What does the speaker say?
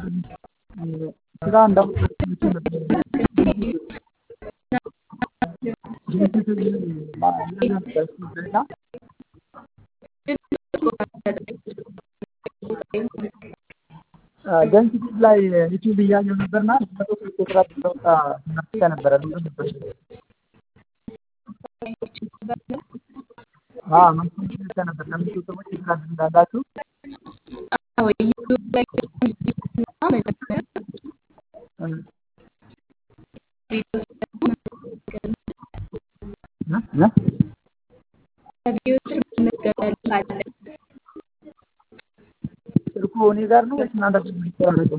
ስራ እንዳውቁት ነበር ደንሲቲ ላይ ዩቲዩብ እያየሁ ነበርና ስራ ተወጣ ነበር ነበር ነበር ለምን ሰዎች ስራ እንዳላችሁ ስልኩ እኔ ጋር ነው ወይስ እናንተ የምትሰራው?